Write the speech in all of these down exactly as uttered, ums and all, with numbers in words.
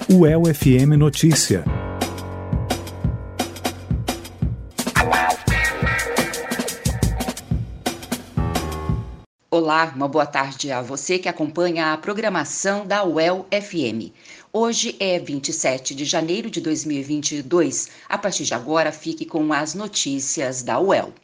U E L F M Notícia. Olá, uma boa tarde a você que acompanha a programação da U E L F M. Hoje é vinte e sete de janeiro de dois mil e vinte e dois. A partir de agora, fique com as notícias da U E L.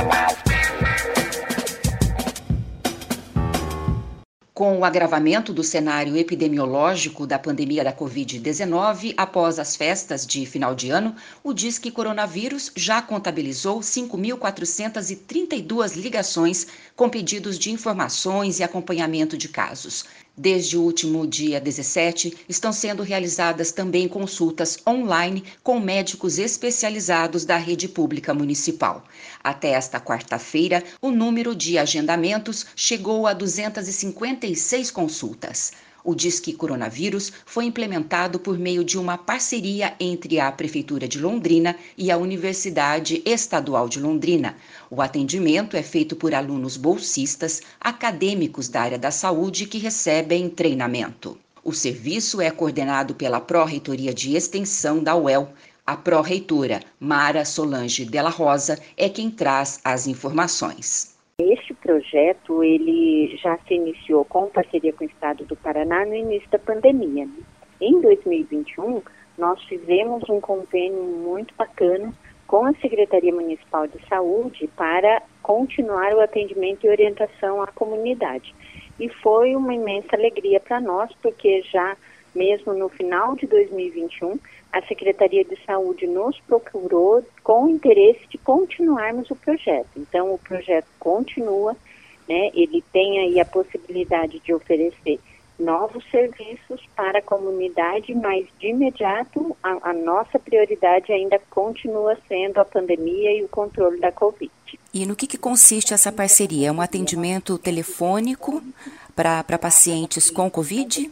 Com o agravamento do cenário epidemiológico da pandemia da covid dezenove, após as festas de final de ano, o Disque Coronavírus já contabilizou cinco mil quatrocentas e trinta e duas ligações com pedidos de informações e acompanhamento de casos. Desde o último dia dezessete, estão sendo realizadas também consultas online com médicos especializados da rede pública municipal. Até esta quarta-feira, o número de agendamentos chegou a duzentas e cinquenta e seis consultas. O Disque Coronavírus foi implementado por meio de uma parceria entre a Prefeitura de Londrina e a Universidade Estadual de Londrina. O atendimento é feito por alunos bolsistas, acadêmicos da área da saúde que recebem treinamento. O serviço é coordenado pela Pró-Reitoria de Extensão da U E L. A pró-reitora Mara Solange Della Rosa é quem traz as informações. Este projeto ele já se iniciou com parceria com o Estado do Paraná no início da pandemia. Em dois mil e vinte e um, nós fizemos um convênio muito bacana com a Secretaria Municipal de Saúde para continuar o atendimento e orientação à comunidade. E foi uma imensa alegria para nós, porque já mesmo no final de dois mil e vinte e um, a Secretaria de Saúde nos procurou com o interesse de continuarmos o projeto. Então, o projeto continua, né? Ele tem aí a possibilidade de oferecer novos serviços para a comunidade, mas de imediato a, a nossa prioridade ainda continua sendo a pandemia e o controle da Covid. E no que, que consiste essa parceria? É um atendimento telefônico para pacientes com Covid?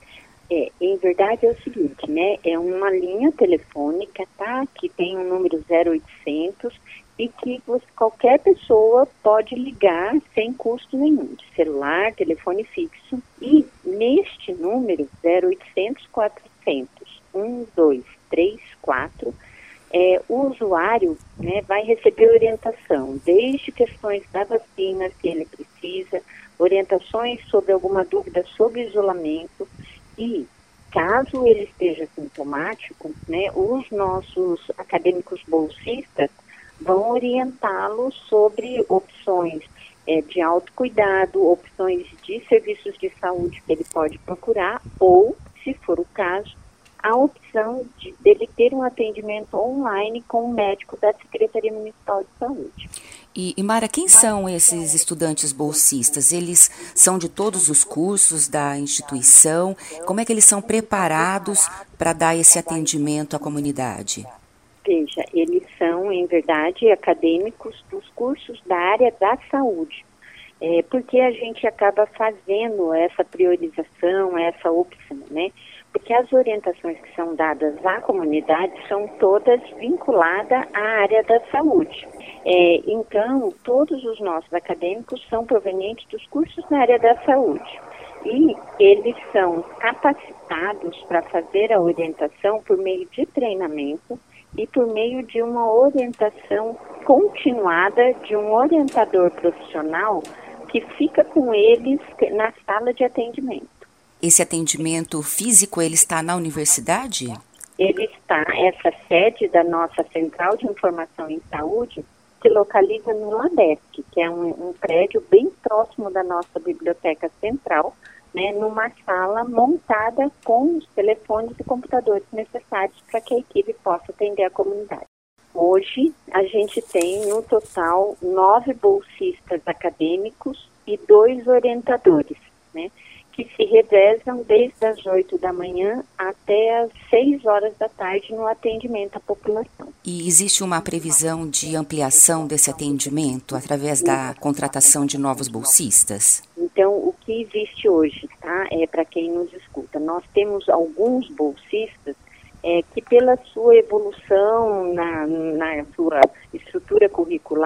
É, em verdade é o seguinte, né, é uma linha telefônica, tá, que tem um número zero oitocentos e que você, qualquer pessoa pode ligar sem custo nenhum, de celular, telefone fixo, e neste número zero oitocentos, quatrocentos, um dois três quatro, é, o usuário, né, vai receber orientação, desde questões da vacina, se ele precisa, orientações sobre alguma dúvida sobre isolamento. E, caso ele esteja sintomático, né, os nossos acadêmicos bolsistas vão orientá-lo sobre opções é, de autocuidado, opções de serviços de saúde que ele pode procurar, ou, se for o caso, a opção de, dele ter um atendimento online com o médico da Secretaria Municipal de Saúde. E, e Mara, quem são esses estudantes bolsistas? Eles são de todos os cursos da instituição? Como é que eles são preparados para dar esse atendimento à comunidade? Veja, eles são, em verdade, acadêmicos dos cursos da área da saúde. É, porque a gente acaba fazendo essa priorização, essa opção, né? Porque as orientações que são dadas à comunidade são todas vinculadas à área da saúde. É, então, todos os nossos acadêmicos são provenientes dos cursos na área da saúde. E eles são capacitados para fazer a orientação por meio de treinamento e por meio de uma orientação continuada de um orientador profissional que fica com eles na sala de atendimento. Esse atendimento físico, ele está na universidade? Ele está, essa sede da nossa Central de Informação em Saúde se localiza no LADESC, que é um, um prédio bem próximo da nossa Biblioteca Central, né, numa sala montada com os telefones e computadores necessários para que a equipe possa atender a comunidade. Hoje, a gente tem, no total, nove bolsistas acadêmicos e dois orientadores, né, que se revezam desde as oito da manhã até as seis horas da tarde no atendimento à população. E existe uma previsão de ampliação desse atendimento através da contratação de novos bolsistas? Então, o que existe hoje, tá, é para quem nos escuta, nós temos alguns bolsistas é, que pela sua evolução na, na sua estrutura curricular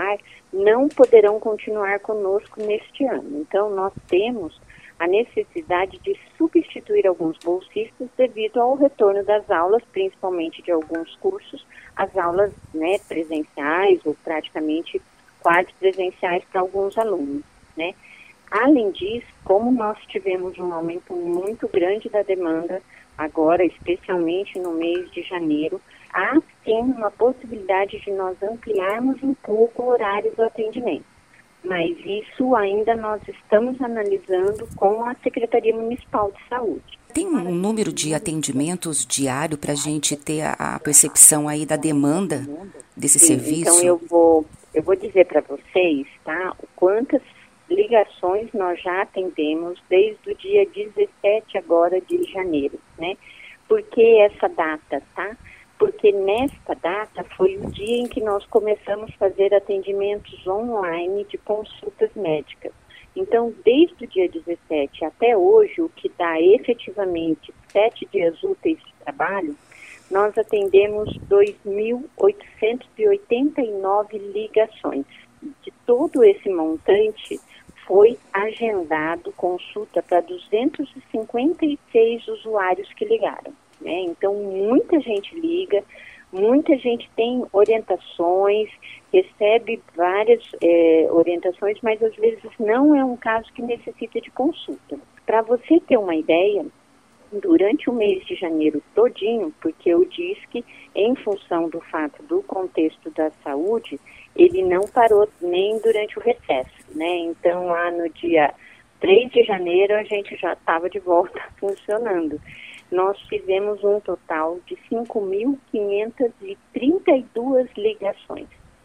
não poderão continuar conosco neste ano. Então, nós temos a necessidade de substituir alguns bolsistas devido ao retorno das aulas, principalmente de alguns cursos, as aulas, né, presenciais ou praticamente quase presenciais para alguns alunos, né? Além disso, como nós tivemos um aumento muito grande da demanda, agora, especialmente no mês de janeiro, há sim uma possibilidade de nós ampliarmos um pouco o horário do atendimento. Mas isso ainda nós estamos analisando com a Secretaria Municipal de Saúde. Tem um número de atendimentos diário para a gente ter a, a percepção aí da demanda desse Sim, serviço? Então eu vou, eu vou dizer para vocês, tá, quantas ligações nós já atendemos desde o dia dezessete agora de janeiro, né? Por que essa data, tá? Porque nesta data foi o dia em que nós começamos a fazer atendimentos online de consultas médicas. Então, desde o dia dezessete até hoje, o que dá efetivamente sete dias úteis de trabalho, nós atendemos dois mil oitocentos e oitenta e nove ligações. De todo esse montante, foi agendado consulta para duzentos e cinquenta e seis usuários que ligaram, né? Então, muita gente liga, muita gente tem orientações, recebe várias é, orientações, mas às vezes não é um caso que necessita de consulta. Para você ter uma ideia, durante o mês de janeiro todinho, porque eu disse que em função do fato do contexto da saúde, ele não parou nem durante o recesso, né? Então, lá no dia três de janeiro, a gente já estava de volta funcionando. Nós fizemos um total de cinco mil quinhentas e trinta e duas ligações,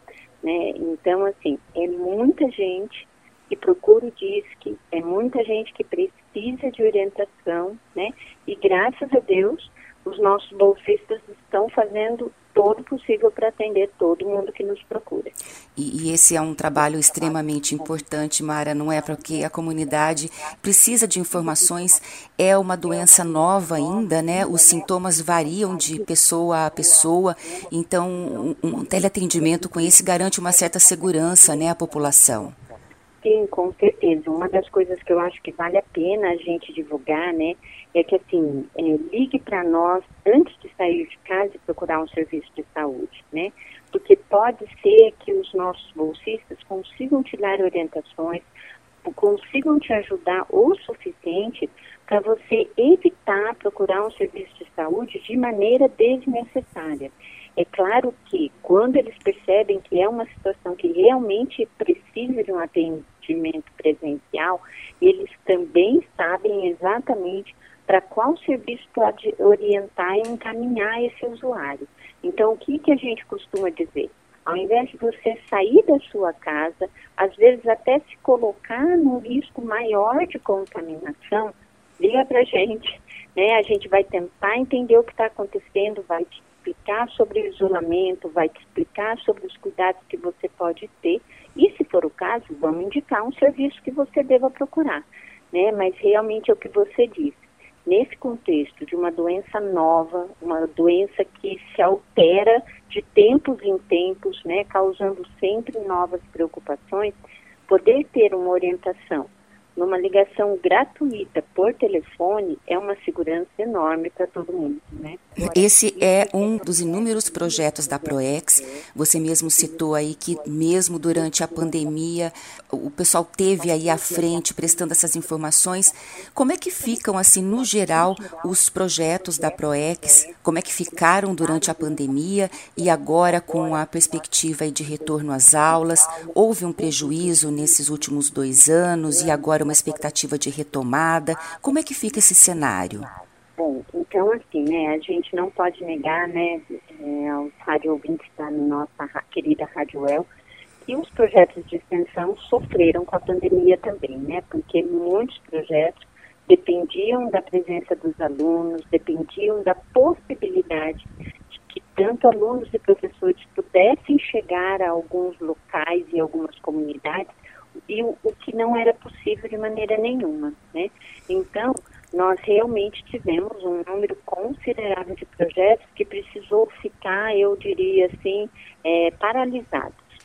né? Então, assim, é muita gente que procura o DISC, é muita gente que precisa de orientação, né? E graças a Deus, os nossos bolsistas estão fazendo todo o possível para atender todo mundo que nos procura. E, e esse é um trabalho extremamente importante, Mara, não é? Porque a comunidade precisa de informações, é uma doença nova ainda, né? Os sintomas variam de pessoa a pessoa, então um, um teleatendimento com esse garante uma certa segurança, né, à população. Sim, com certeza. Uma das coisas que eu acho que vale a pena a gente divulgar, né, é que, assim, é, ligue para nós antes de sair de casa e procurar um serviço de saúde, né, porque pode ser que os nossos bolsistas consigam te dar orientações, consigam te ajudar o suficiente para você evitar procurar um serviço de saúde de maneira desnecessária. É claro que quando eles percebem que é uma situação que realmente precisa de um atendimento presencial, eles também sabem exatamente para qual serviço pode orientar e encaminhar esse usuário. Então, o que, que a gente costuma dizer? Ao invés de você sair da sua casa, às vezes até se colocar num risco maior de contaminação, liga para a gente, né? A gente vai tentar entender o que está acontecendo, vai te explicar sobre o isolamento, vai te explicar sobre os cuidados que você pode ter e, se for o caso, vamos indicar um serviço que você deva procurar, né? Mas realmente é o que você disse. Nesse contexto de uma doença nova, uma doença que se altera de tempos em tempos, né, causando sempre novas preocupações, poder ter uma orientação numa ligação gratuita por telefone é uma segurança enorme para todo mundo, né? Esse é um dos inúmeros projetos da PROEX. Você mesmo citou aí que mesmo durante a pandemia o pessoal teve aí à frente prestando essas informações. Como é que ficam, assim, no geral, os projetos da PROEX? Como é que ficaram durante a pandemia e agora com a perspectiva aí de retorno às aulas? Houve um prejuízo nesses últimos dois anos e agora uma expectativa de retomada. Como é que fica esse cenário? Bom, então assim, né, a gente não pode negar, né, é, aos rádio ouvintes da nossa querida Rádio El, que os projetos de extensão sofreram com a pandemia também, né, porque muitos projetos dependiam da presença dos alunos, dependiam da possibilidade de que tanto alunos e professores pudessem chegar a alguns locais e algumas comunidades, e o, o que não era possível de maneira nenhuma, né? Então, nós realmente tivemos um número considerável de projetos que precisou ficar, eu diria assim, é, paralisados,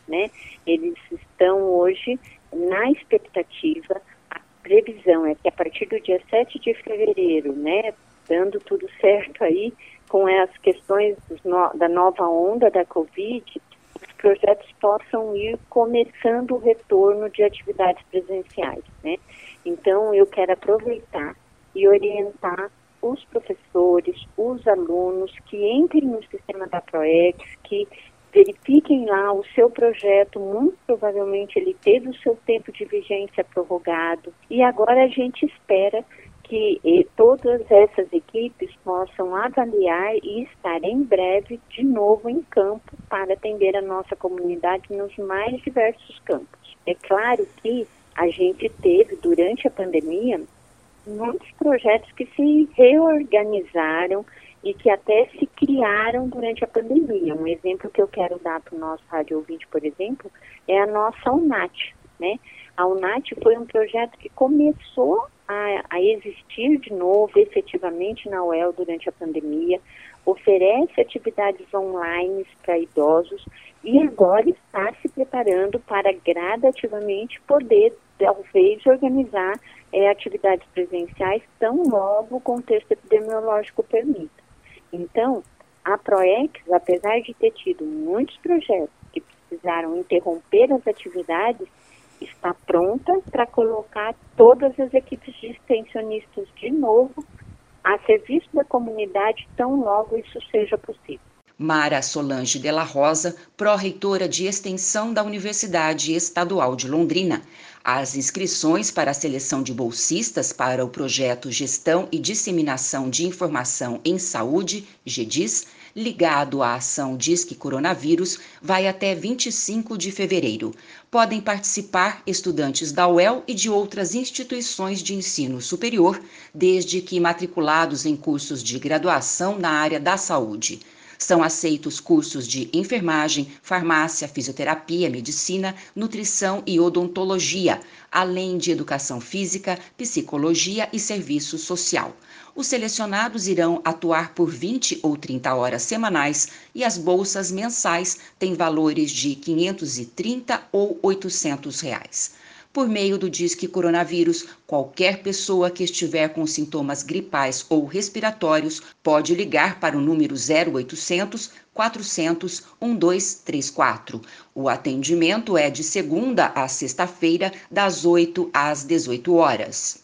né? Eles estão hoje na expectativa, a previsão é que a partir do dia sete de fevereiro, né, dando tudo certo aí, com as questões no, da nova onda da Covid, os projetos possam ir começando o retorno de atividades presenciais, né? Então, eu quero aproveitar e orientar os professores, os alunos que entrem no sistema da PROEX, que verifiquem lá o seu projeto, muito provavelmente ele teve o seu tempo de vigência prorrogado, e agora a gente espera que eh, todas essas equipes possam avaliar e estar em breve de novo em campo para atender a nossa comunidade nos mais diversos campos. É claro que a gente teve, durante a pandemia, muitos projetos que se reorganizaram e que até se criaram durante a pandemia. Um exemplo que eu quero dar para o nosso rádio ouvinte, por exemplo, é a nossa UNAT, né? A UNAT foi um projeto que começou a, a existir de novo, efetivamente, na U E L durante a pandemia, oferece atividades online para idosos e agora está se preparando para gradativamente poder, talvez, organizar é, atividades presenciais tão logo o contexto epidemiológico permita. Então, a PROEX, apesar de ter tido muitos projetos que precisaram interromper as atividades, está pronta para colocar todas as equipes de extensionistas de novo a serviço da comunidade tão logo isso seja possível. Mara Solange de la Rosa, pró-reitora de extensão da Universidade Estadual de Londrina. As inscrições para a seleção de bolsistas para o projeto Gestão e Disseminação de Informação em Saúde, GEDIS, ligado à ação Disque Coronavírus, vai até vinte e cinco de fevereiro. Podem participar estudantes da U E L e de outras instituições de ensino superior, desde que matriculados em cursos de graduação na área da saúde. São aceitos cursos de enfermagem, farmácia, fisioterapia, medicina, nutrição e odontologia, além de educação física, psicologia e serviço social. Os selecionados irão atuar por vinte ou trinta horas semanais e as bolsas mensais têm valores de quinhentos e trinta ou oitocentos reais. Por meio do Disque Coronavírus, qualquer pessoa que estiver com sintomas gripais ou respiratórios pode ligar para o número zero oitocentos, quatrocentos, doze trinta e quatro. O atendimento é de segunda a sexta-feira, das oito às dezoito horas.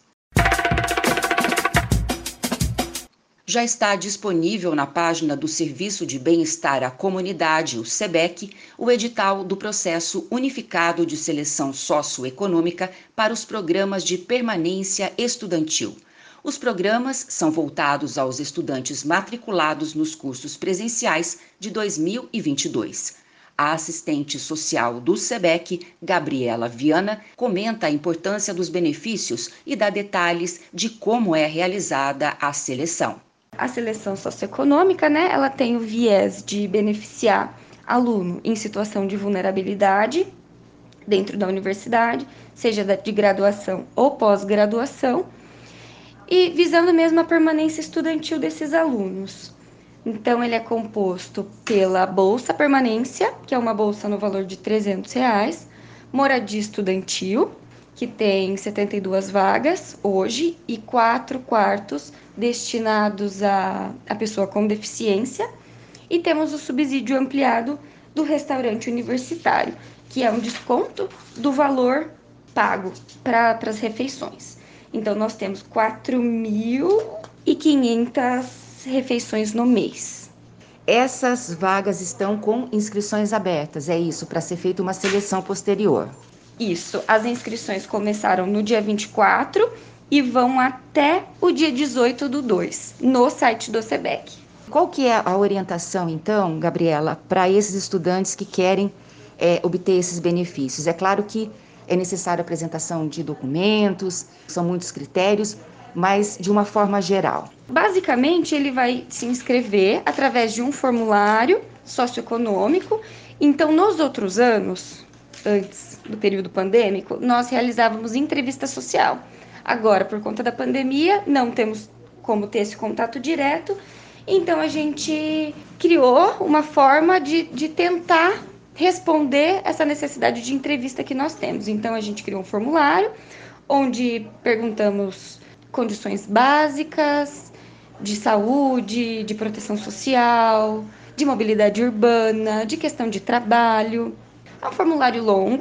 Já está disponível na página do Serviço de Bem-Estar à Comunidade, o SEBEC, o edital do Processo Unificado de Seleção Socioeconômica para os programas de permanência estudantil. Os programas são voltados aos estudantes matriculados nos cursos presenciais de dois mil e vinte e dois. A assistente social do SEBEC, Gabriela Viana, comenta a importância dos benefícios e dá detalhes de como é realizada a seleção. A seleção socioeconômica, né, ela tem o viés de beneficiar aluno em situação de vulnerabilidade dentro da universidade, seja de graduação ou pós-graduação, e visando mesmo a permanência estudantil desses alunos. Então, ele é composto pela Bolsa Permanência, que é uma bolsa no valor de trezentos reais, moradia estudantil, que tem setenta e duas vagas hoje e quatro quartos destinados a, a pessoa com deficiência. E temos o subsídio ampliado do restaurante universitário, que é um desconto do valor pago para as refeições. Então, nós temos quatro mil e quinhentas refeições no mês. Essas vagas estão com inscrições abertas, é isso, para ser feita uma seleção posterior. Isso, as inscrições começaram no dia vinte e quatro e vão até o dia dezoito do dois, no site do SEBEC. Qual que é a orientação, então, Gabriela, para esses estudantes que querem é, obter esses benefícios? É claro que é necessária a apresentação de documentos, são muitos critérios, mas de uma forma geral. Basicamente, ele vai se inscrever através de um formulário socioeconômico. Então, nos outros anos, antes do período pandêmico, nós realizávamos entrevista social. Agora, por conta da pandemia, não temos como ter esse contato direto, então a gente criou uma forma de, de tentar responder essa necessidade de entrevista que nós temos. Então, a gente criou um formulário onde perguntamos condições básicas de saúde, de proteção social, de mobilidade urbana, de questão de trabalho. É um formulário longo,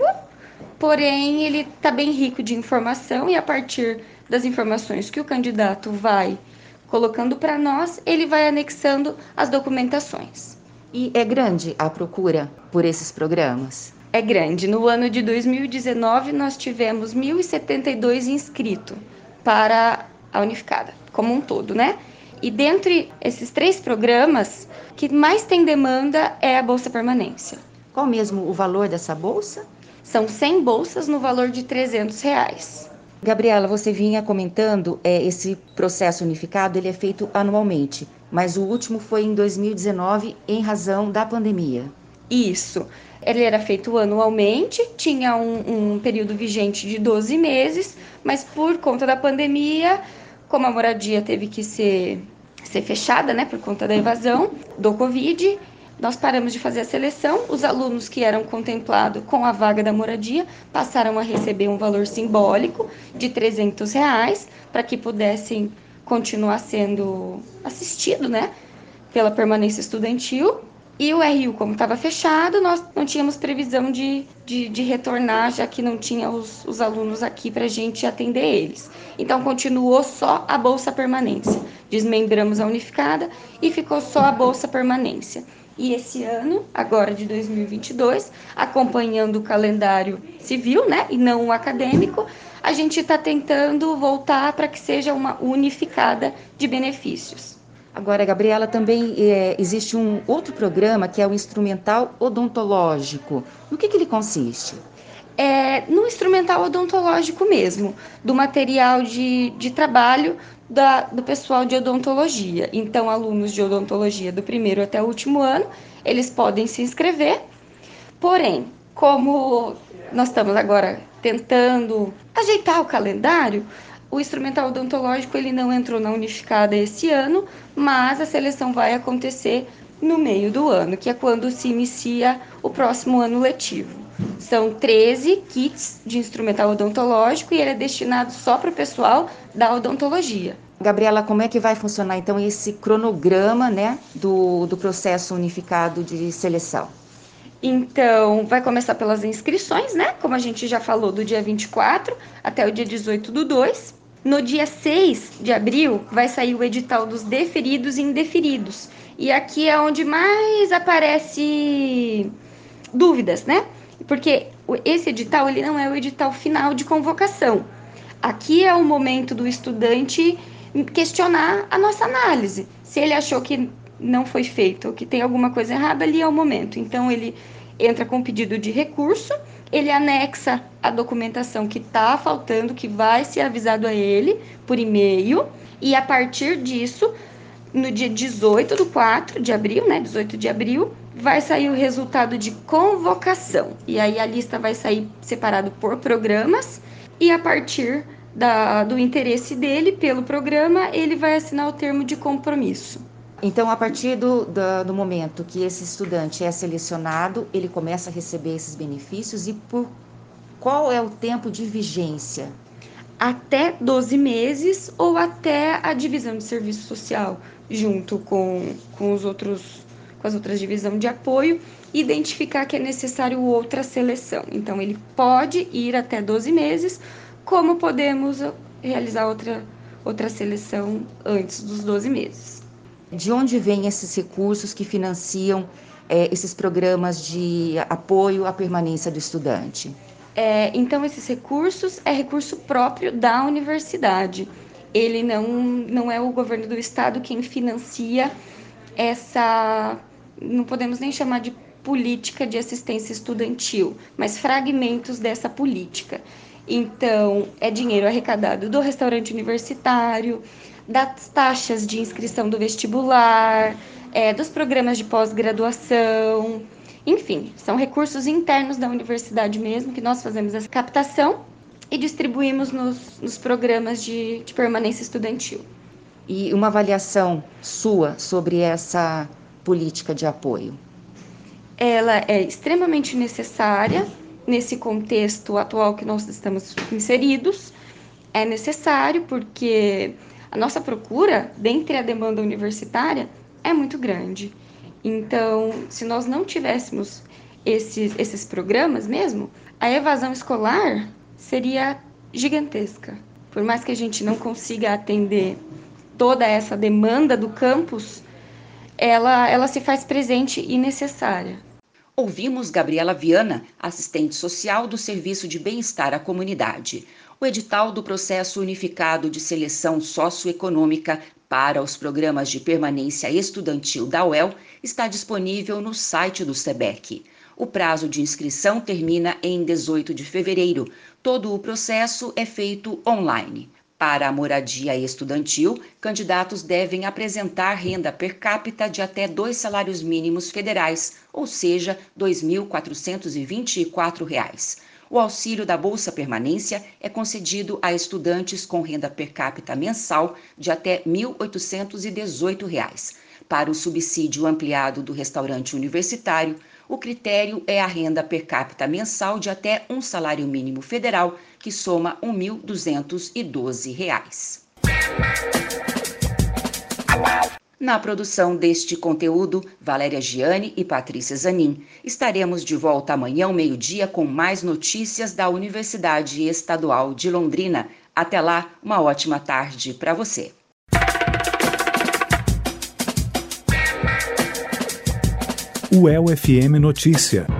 porém ele está bem rico de informação e a partir das informações que o candidato vai colocando para nós, ele vai anexando as documentações. E é grande a procura por esses programas? É grande. No ano de dois mil e dezenove, nós tivemos mil e setenta e dois inscritos para a Unificada, como um todo, né? E dentre esses três programas, o que mais tem demanda é a Bolsa Permanência. Qual mesmo o valor dessa bolsa? São cem bolsas no valor de trezentos reais. Gabriela, você vinha comentando, é, esse processo unificado ele é feito anualmente, mas o último foi em dois mil e dezenove em razão da pandemia. Isso. Ele era feito anualmente, tinha um, um período vigente de doze meses, mas por conta da pandemia, como a moradia teve que ser, ser fechada, né, por conta da evasão do Covid, nós paramos de fazer a seleção. Os alunos que eram contemplados com a vaga da moradia passaram a receber um valor simbólico de trezentos reais para que pudessem continuar sendo assistidos, né, pela permanência estudantil. E o R U, como estava fechado, nós não tínhamos previsão de, de, de retornar, já que não tinha os, os alunos aqui para a gente atender eles. Então, continuou só a Bolsa Permanência. Desmembramos a Unificada e ficou só a Bolsa Permanência. E esse ano, agora de dois mil e vinte e dois, acompanhando o calendário civil, né, e não o acadêmico, a gente está tentando voltar para que seja uma unificada de benefícios. Agora, Gabriela, também é, existe um outro programa que é o Instrumental Odontológico. No que, que ele consiste? É no instrumental odontológico mesmo, do material de, de trabalho da, do pessoal de odontologia. Então, alunos de odontologia do primeiro até o último ano, eles podem se inscrever. Porém, como nós estamos agora tentando ajeitar o calendário, o instrumental odontológico ele não entrou na Unificada esse ano, mas a seleção vai acontecer no meio do ano, que é quando se inicia o próximo ano letivo. São treze kits de instrumental odontológico e ele é destinado só para o pessoal da odontologia. Gabriela, como é que vai funcionar então esse cronograma, né, do, do processo unificado de seleção? Então, vai começar pelas inscrições, né? Como a gente já falou, do dia vinte e quatro até o dia dezoito do dois. No dia seis de abril, vai sair o edital dos deferidos e indeferidos. E aqui é onde mais aparece dúvidas, né? Porque esse edital, ele não é o edital final de convocação. Aqui é o momento do estudante questionar a nossa análise. Se ele achou que não foi feito ou que tem alguma coisa errada, ali é o momento. Então, ele entra com pedido de recurso, ele anexa a documentação que está faltando, que vai ser avisado a ele por e-mail, e a partir disso, no dia dezoito do quatro de abril, né, dezoito de abril, vai sair o resultado de convocação. E aí a lista vai sair separado por programas, e a partir da, do interesse dele pelo programa, ele vai assinar o termo de compromisso. Então, a partir do, do, do momento que esse estudante é selecionado, ele começa a receber esses benefícios, e por qual é o tempo de vigência? Até doze meses ou até a divisão de serviço social, junto com, com, os outros, com as outras divisões de apoio, identificar que é necessário outra seleção. Então, ele pode ir até doze meses, como podemos realizar outra, outra seleção antes dos doze meses. De onde vêm esses recursos que financiam é, esses programas de apoio à permanência do estudante? É, então, esses recursos é recurso próprio da universidade. Ele não, não é o governo do estado quem financia essa, não podemos nem chamar de política de assistência estudantil, mas fragmentos dessa política. Então, é dinheiro arrecadado do restaurante universitário, das taxas de inscrição do vestibular, é, dos programas de pós-graduação, enfim, são recursos internos da universidade mesmo, que nós fazemos essa captação e distribuímos nos, nos programas de, de permanência estudantil. E uma avaliação sua sobre essa política de apoio? ela é extremamente necessária nesse contexto atual que nós estamos inseridos. É necessário porque a nossa procura, dentre a demanda universitária, é muito grande. Então, se nós não tivéssemos esses, esses programas mesmo, a evasão escolar seria gigantesca. Por mais que a gente não consiga atender toda essa demanda do campus, ela, ela se faz presente e necessária. Ouvimos Gabriela Viana, assistente social do Serviço de Bem-Estar à Comunidade. O edital do Processo Unificado de Seleção Socioeconômica para os Programas de Permanência Estudantil da U E L está disponível no site do SEBEC. O prazo de inscrição termina em dezoito de fevereiro. Todo o processo é feito online. Para a moradia estudantil, candidatos devem apresentar renda per capita de até dois salários mínimos federais, ou seja, dois mil quatrocentos e vinte e quatro reais. O auxílio da Bolsa Permanência é concedido a estudantes com renda per capita mensal de até mil oitocentos e dezoito reais. Para o subsídio ampliado do restaurante universitário, o critério é a renda per capita mensal de até um salário mínimo federal, que soma mil duzentos e doze reais. Na produção deste conteúdo, Valéria Giani e Patrícia Zanin. Estaremos de volta amanhã ao meio-dia com mais notícias da Universidade Estadual de Londrina. Até lá, uma ótima tarde para você. U E L F M Notícia.